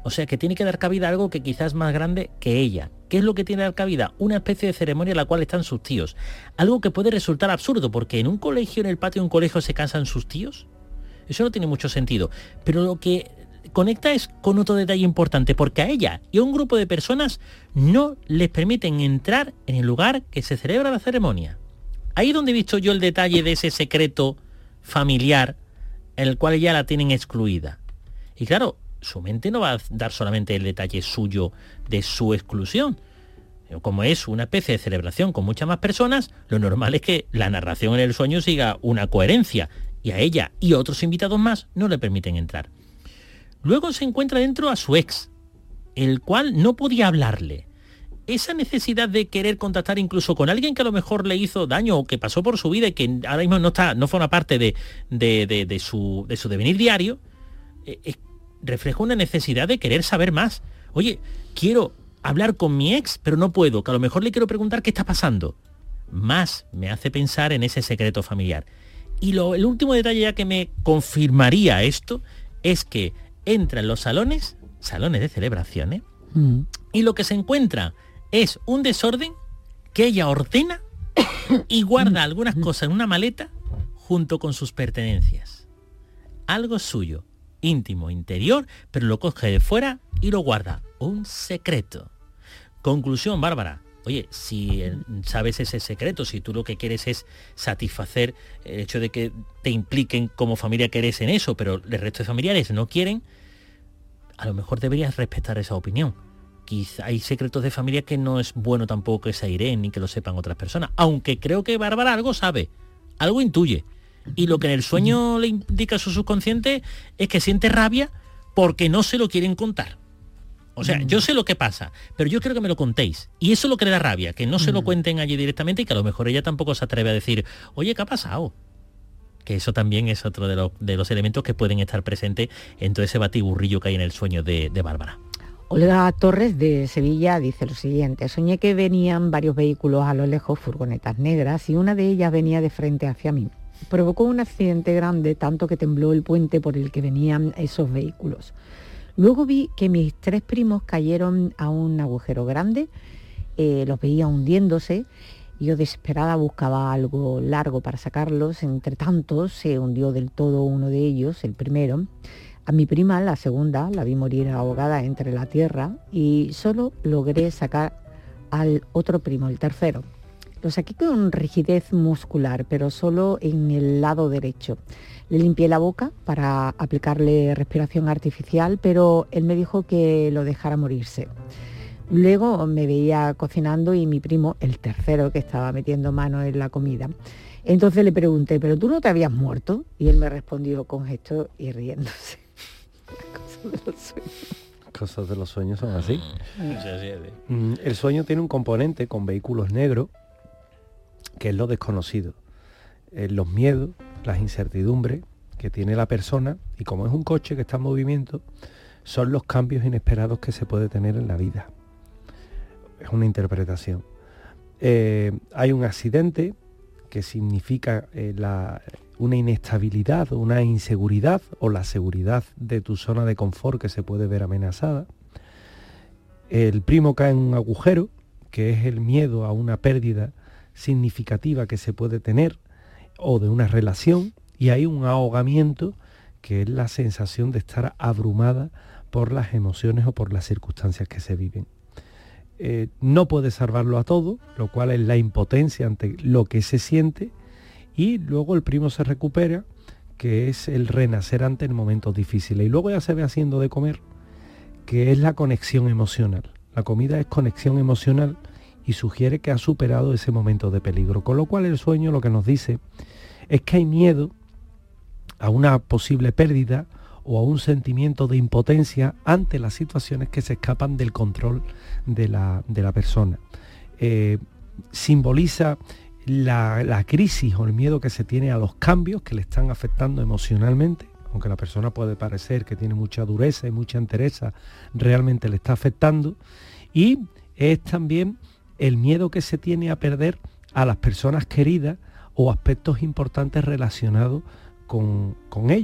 O sea que tiene que dar cabida a algo que quizás es más grande que ella. ¿Qué es lo que tiene que dar cabida? Una especie de ceremonia en la cual están sus tíos. Algo que puede resultar absurdo, porque en un colegio, en el patio de un colegio, se casan sus tíos. Eso no tiene mucho sentido. Pero lo que conecta es con otro detalle importante, porque a ella y a un grupo de personas no les permiten entrar en el lugar que se celebra la ceremonia. Ahí es donde he visto yo el detalle de ese secreto familiar, en el cual ya la tienen excluida. Y claro, su mente no va a dar solamente el detalle suyo de su exclusión. Como es una especie de celebración con muchas más personas, lo normal es que la narración en el sueño siga una coherencia, y a ella y otros invitados más no le permiten entrar. Luego se encuentra dentro a su ex, el cual no podía hablarle. Esa necesidad de querer contactar incluso con alguien que a lo mejor le hizo daño o que pasó por su vida y que ahora mismo no está, no forma parte de, de, de, de, su, de su devenir diario, eh, refleja una necesidad de querer saber más. Oye, quiero hablar con mi ex, pero no puedo, que a lo mejor le quiero preguntar qué está pasando. Más me hace pensar en ese secreto familiar. Y lo, el último detalle ya que me confirmaría esto es que entra en los salones, salones de celebraciones, mm. y lo que se encuentra es un desorden que ella ordena y guarda algunas cosas en una maleta junto con sus pertenencias. Algo suyo, íntimo, interior, pero lo coge de fuera y lo guarda. Un secreto. Conclusión, Bárbara. Oye, si sabes ese secreto, si tú lo que quieres es satisfacer el hecho de que te impliquen como familia que eres en eso, pero el resto de familiares no quieren, a lo mejor deberías respetar esa opinión. Quizá hay secretos de familia que no es bueno tampoco que se airen ni que lo sepan otras personas, aunque creo que Bárbara algo sabe, algo intuye. Y lo que en el sueño le indica a su subconsciente es que siente rabia porque no se lo quieren contar. O sea, yo sé lo que pasa, pero yo quiero que me lo contéis. Y eso es lo que le da rabia, que no se lo cuenten allí directamente y que a lo mejor ella tampoco se atreve a decir, oye, ¿qué ha pasado? Que eso también es otro de, lo, de los elementos que pueden estar presentes en todo ese batiburrillo que hay en el sueño de, de Bárbara. Olga Torres de Sevilla dice lo siguiente: soñé que venían varios vehículos a lo lejos, furgonetas negras, y una de ellas venía de frente hacia mí. Provocó un accidente grande, tanto que tembló el puente por el que venían esos vehículos. Luego vi que mis tres primos cayeron a un agujero grande, eh, los veía hundiéndose. Yo desesperada buscaba algo largo para sacarlos. Entre tanto se hundió del todo uno de ellos, el primero. A mi prima, la segunda, la vi morir ahogada entre la tierra y solo logré sacar al otro primo, el tercero. Lo saqué con rigidez muscular, pero solo en el lado derecho. Le limpié la boca para aplicarle respiración artificial, pero él me dijo que lo dejara morirse. Luego me veía cocinando y mi primo, el tercero, que estaba metiendo mano en la comida. Entonces le pregunté, ¿pero tú no te habías muerto? Y él me respondió con gesto y riéndose. Cosas de los sueños. Cosas de los sueños son así. Mm. El sueño tiene un componente con vehículos negros, que es lo desconocido. Eh, los miedos, las incertidumbres que tiene la persona, y como es un coche que está en movimiento, son los cambios inesperados que se puede tener en la vida. Es una interpretación. Eh, hay un accidente que significa eh, la, una inestabilidad, una inseguridad o la seguridad de tu zona de confort que se puede ver amenazada. El primo cae en un agujero, que es el miedo a una pérdida significativa que se puede tener o de una relación, y hay un ahogamiento que es la sensación de estar abrumada por las emociones o por las circunstancias que se viven. Eh, no puede salvarlo a todo, lo cual es la impotencia ante lo que se siente, y luego el primo se recupera, que es el renacer ante el momentos difíciles, y luego ya se ve haciendo de comer, que es la conexión emocional. La comida es conexión emocional y sugiere que ha superado ese momento de peligro, con lo cual el sueño lo que nos dice es que hay miedo a una posible pérdida o a un sentimiento de impotencia ante las situaciones que se escapan del control de la, de la persona. Eh, simboliza la, la crisis o el miedo que se tiene a los cambios que le están afectando emocionalmente, aunque la persona puede parecer que tiene mucha dureza y mucha entereza, realmente le está afectando, y es también el miedo que se tiene a perder a las personas queridas o aspectos importantes relacionados con, con ellos,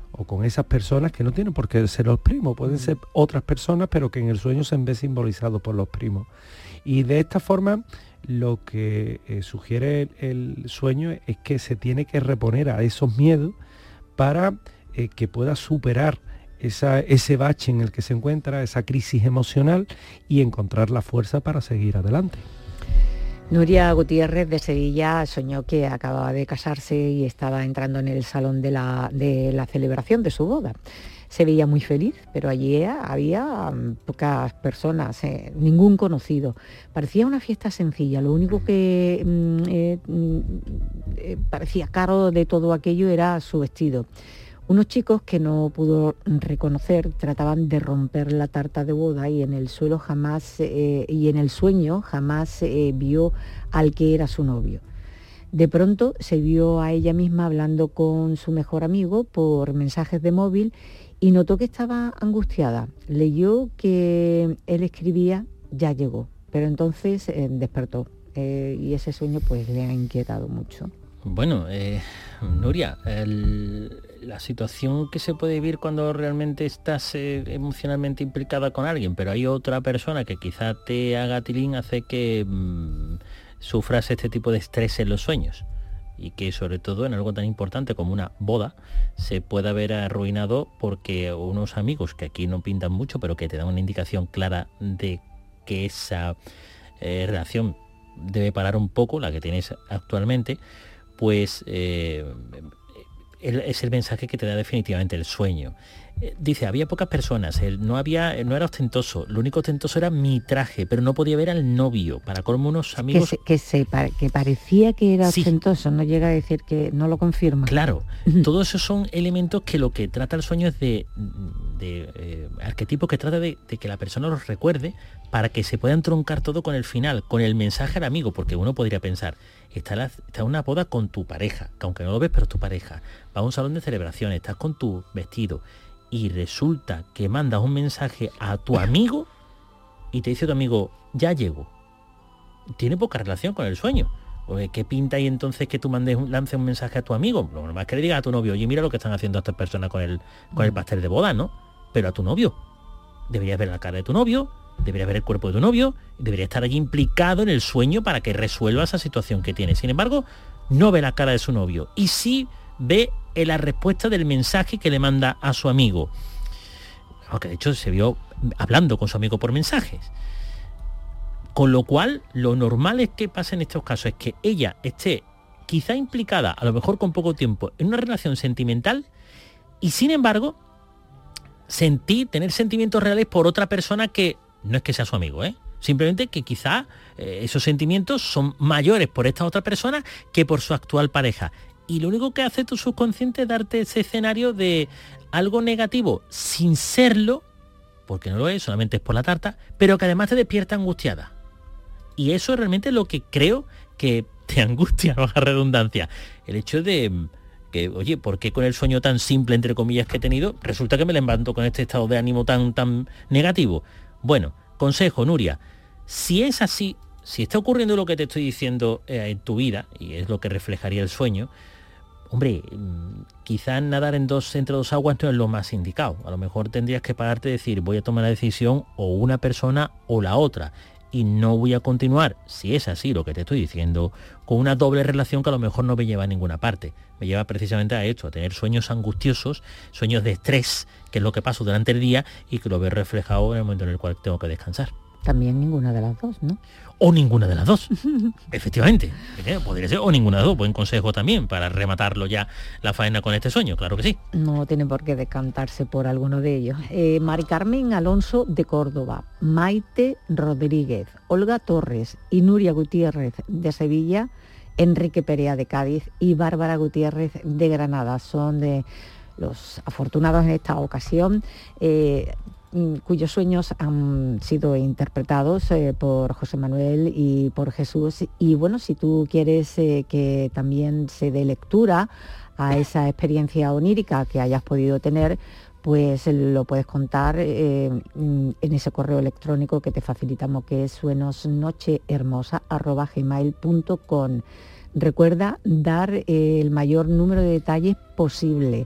o con esas personas que no tienen por qué ser los primos, pueden ser otras personas, pero que en el sueño se ven simbolizados por los primos. Y de esta forma, lo que eh, sugiere el, el sueño es que se tiene que reponer a esos miedos para eh, que pueda superar esa, ese bache en el que se encuentra, esa crisis emocional, y encontrar la fuerza para seguir adelante. Nuria Gutiérrez de Sevilla soñó que acababa de casarse y estaba entrando en el salón de la, de la celebración de su boda. Se veía muy feliz, pero allí había pocas personas, eh, ningún conocido. Parecía una fiesta sencilla, lo único que mm, eh, eh, parecía caro de todo aquello era su vestido. Unos chicos que no pudo reconocer trataban de romper la tarta de boda y en el suelo jamás, eh, y en el sueño jamás eh, vio al que era su novio. De pronto se vio a ella misma hablando con su mejor amigo por mensajes de móvil y notó que estaba angustiada. Leyó que él escribía "ya llegó", pero entonces eh, despertó eh, y ese sueño pues le ha inquietado mucho. Bueno, eh, Nuria, el, la situación que se puede vivir cuando realmente estás eh, emocionalmente implicada con alguien, pero hay otra persona que quizá te haga tilín, hace que mmm, sufras este tipo de estrés en los sueños, y que sobre todo en algo tan importante como una boda se pueda ver arruinado porque unos amigos, que aquí no pintan mucho, pero que te dan una indicación clara de que esa eh, relación debe parar un poco, la que tienes actualmente, pues eh, es el mensaje que te da definitivamente el sueño. Dice, había pocas personas, él no, había, no era ostentoso, lo único ostentoso era mi traje, pero no podía ver al novio, para colmo unos amigos... Que, se, que, se, que parecía que era sí. ostentoso, no llega a decir que no lo confirma. Claro, todos esos son elementos que lo que trata el sueño es de, de eh, arquetipos que trata de, de que la persona los recuerde para que se pueda entroncar todo con el final, con el mensaje al amigo, porque uno podría pensar, está, la, está una boda con tu pareja, que aunque no lo ves, pero es tu pareja, va a un salón de celebración, estás con tu vestido, y resulta que mandas un mensaje a tu amigo y te dice tu amigo, ya llego. Tiene poca relación con el sueño. ¿Qué pinta ahí entonces que tú mandes un, lances un mensaje a tu amigo? Lo normal es que le digas a tu novio, oye, mira lo que están haciendo estas personas con el, con el pastel de boda, ¿no? Pero a tu novio. Deberías ver la cara de tu novio, deberías ver el cuerpo de tu novio, deberías estar allí implicado en el sueño para que resuelva esa situación que tiene. Sin embargo, no ve la cara de su novio y sí ve en la respuesta del mensaje que le manda a su amigo, aunque de hecho se vio hablando con su amigo por mensajes, con lo cual lo normal es que pase en estos casos es que ella esté quizá implicada, a lo mejor con poco tiempo, en una relación sentimental y sin embargo sentir, tener sentimientos reales por otra persona que no es que sea su amigo, ¿eh? Simplemente que quizá eh, esos sentimientos son mayores por esta otra persona que por su actual pareja. Y lo único que hace tu subconsciente es darte ese escenario de algo negativo sin serlo, porque no lo es, solamente es por la tarta, pero que además te despierta angustiada. Y eso es realmente lo que creo que te angustia, baja redundancia. El hecho de que, oye, ¿por qué con el sueño tan simple, entre comillas, que he tenido, resulta que me levanto con este estado de ánimo tan, tan negativo? Bueno, consejo, Nuria, si es así, si está ocurriendo lo que te estoy diciendo eh, en tu vida, y es lo que reflejaría el sueño, hombre, quizás nadar en dos, entre dos aguas no es lo más indicado. A lo mejor tendrías que pararte y decir, voy a tomar la decisión o una persona o la otra. Y no voy a continuar, si es así lo que te estoy diciendo, con una doble relación que a lo mejor no me lleva a ninguna parte. Me lleva precisamente a esto, a tener sueños angustiosos, sueños de estrés, que es lo que paso durante el día y que lo veo reflejado en el momento en el cual tengo que descansar. También ninguna de las dos, ¿no? O ninguna de las dos, efectivamente. Podría ser o ninguna de las dos. Buen consejo también para rematarlo ya la faena con este sueño, claro que sí. No tiene por qué decantarse por alguno de ellos. Eh, Mari Carmen Alonso de Córdoba, Maite Rodríguez, Olga Torres y Nuria Gutiérrez de Sevilla, Enrique Perea de Cádiz y Bárbara Gutiérrez de Granada. Son de los afortunados en esta ocasión. Eh, cuyos sueños han sido interpretados eh, por José Manuel y por Jesús. Y bueno, si tú quieres eh, que también se dé lectura a esa experiencia onírica que hayas podido tener, pues lo puedes contar eh, en ese correo electrónico que te facilitamos, que es suenosnochehermosa arroba gmail punto com. Recuerda dar eh, el mayor número de detalles posible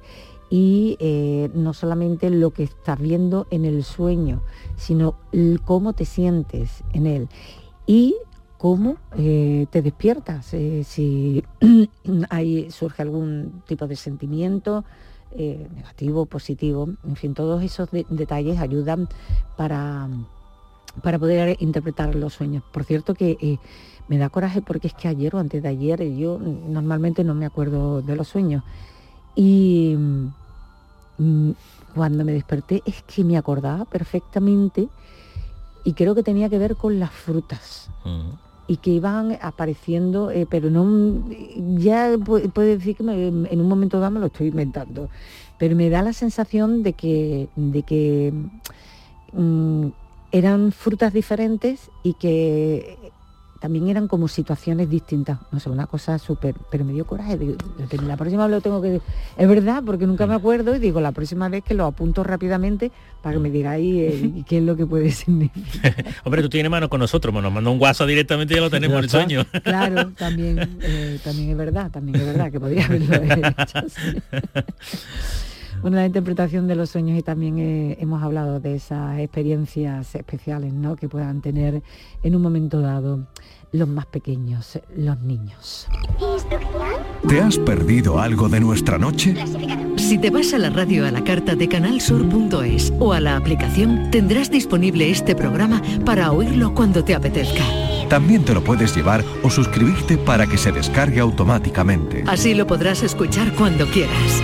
y eh, no solamente lo que estás viendo en el sueño, sino el cómo te sientes en él y cómo eh, te despiertas, eh, si ahí surge algún tipo de sentimiento eh, negativo, positivo, en fin, todos esos de- detalles ayudan para, para poder interpretar los sueños. Por cierto que eh, me da coraje porque es que ayer o antes de ayer yo normalmente no me acuerdo de los sueños y mm, cuando me desperté es que me acordaba perfectamente y creo que tenía que ver con las frutas. Mm. Y que iban apareciendo, eh, pero no, ya pu- puede decir que me- en un momento dado me lo estoy inventando, pero me da la sensación de que, de que mm, eran frutas diferentes y que también eran como situaciones distintas, no sé, una cosa súper, pero me dio coraje, digo, la próxima vez lo tengo que, es verdad, porque nunca me acuerdo y digo, la próxima vez que lo apunto rápidamente para que me digáis eh, qué es lo que puede significar. Hombre, tú tienes mano con nosotros, nos manda un WhatsApp directamente y ya lo tenemos en el sueño. Claro, también, eh, también es verdad, también es verdad que podría haberlo hecho. Sí. Bueno, la interpretación de los sueños y también eh, hemos hablado de esas experiencias especiales, ¿no?, que puedan tener en un momento dado los más pequeños, los niños. ¿Te has perdido algo de nuestra noche? Si te vas a la radio a la carta de canal sur punto es o a la aplicación, tendrás disponible este programa para oírlo cuando te apetezca. También te lo puedes llevar o suscribirte para que se descargue automáticamente. Así lo podrás escuchar cuando quieras.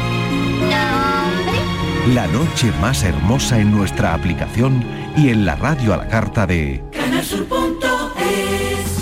La noche más hermosa en nuestra aplicación y en la radio a la carta de canal sur punto es.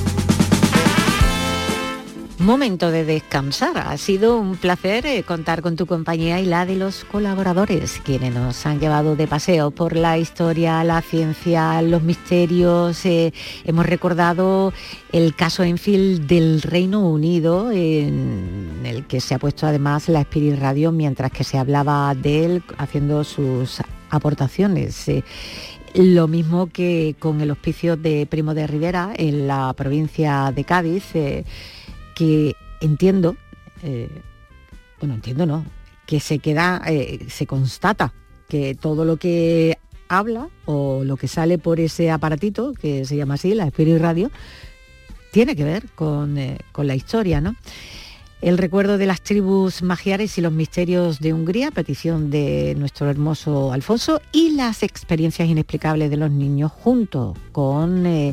Momento de descansar. Ha sido un placer eh, contar con tu compañía y la de los colaboradores, quienes nos han llevado de paseo por la historia, la ciencia, los misterios. Eh, hemos recordado el caso Enfield del Reino Unido, en el que se ha puesto además la Spirit Radio mientras que se hablaba de él, haciendo sus aportaciones. Eh, Lo mismo que con el hospicio de Primo de Rivera en la provincia de Cádiz, eh, que entiendo, eh, bueno, entiendo no, que se queda, eh, se constata que todo lo que habla o lo que sale por ese aparatito, que se llama así, la Spirit Radio, tiene que ver con, eh, con la historia, ¿no? El recuerdo de las tribus magiares y los misterios de Hungría, petición de nuestro hermoso Alfonso, y las experiencias inexplicables de los niños junto con eh,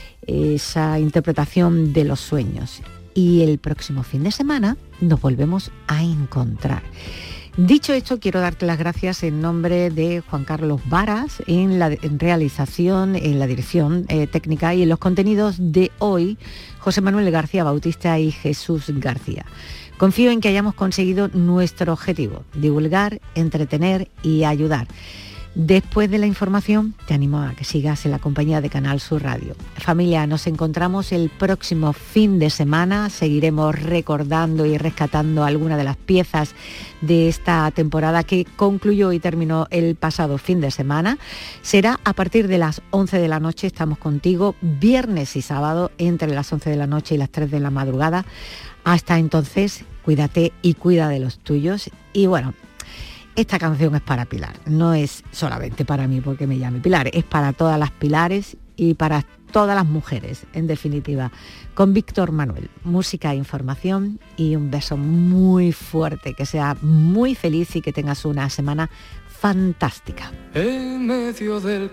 esa interpretación de los sueños. Y el próximo fin de semana nos volvemos a encontrar. Dicho esto, quiero darte las gracias en nombre de Juan Carlos Varas en la en realización, en la dirección eh, técnica y en los contenidos de hoy, José Manuel García Bautista y Jesús García. Confío en que hayamos conseguido nuestro objetivo, divulgar, entretener y ayudar. Después de la información, te animo a que sigas en la compañía de Canal Sur Radio. Familia, nos encontramos el próximo fin de semana. Seguiremos recordando y rescatando algunas de las piezas de esta temporada que concluyó y terminó el pasado fin de semana. Será a partir de las once de la noche. Estamos contigo viernes y sábado entre las once de la noche y las tres de la madrugada. Hasta entonces, cuídate y cuida de los tuyos. Y bueno, esta canción es para Pilar, no es solamente para mí porque me llame Pilar, es para todas las Pilares y para todas las mujeres, en definitiva. Con Víctor Manuel, música e información y un beso muy fuerte, que sea muy feliz y que tengas una semana fantástica. En medio del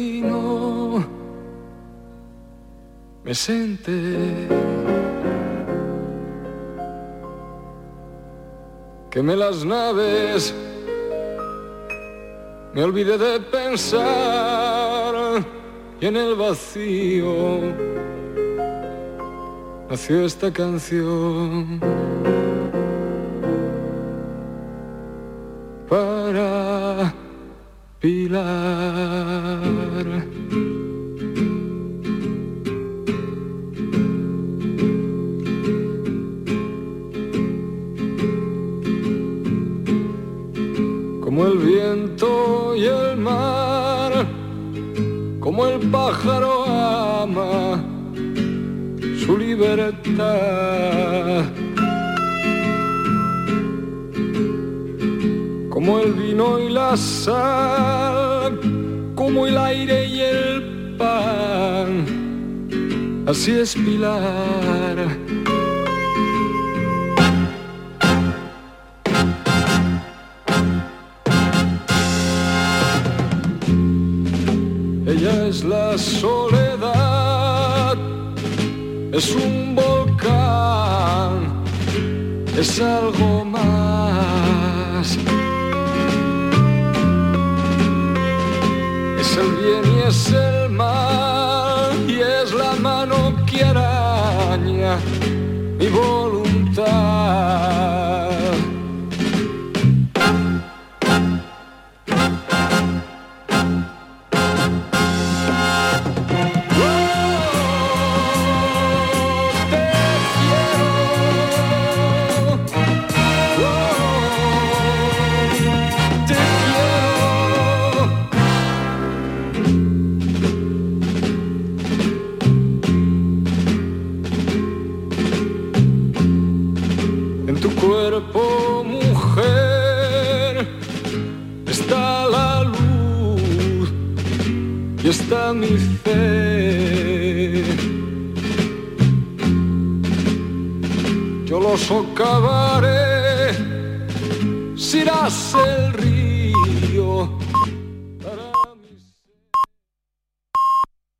camino me senté, quemé las naves, me olvidé de pensar y en el vacío nació esta canción para Pilar. Como el viento y el mar, como el pájaro ama su libertad, vino y la sal, como el aire y el pan, así es Pilar. Ella es la soledad, es un volcán, es algo más. Es el bien y es el mal, y es la mano que araña mi voluntad. Cuerpo, mujer, está la luz y está mi fe. Yo lo socavaré si irás el río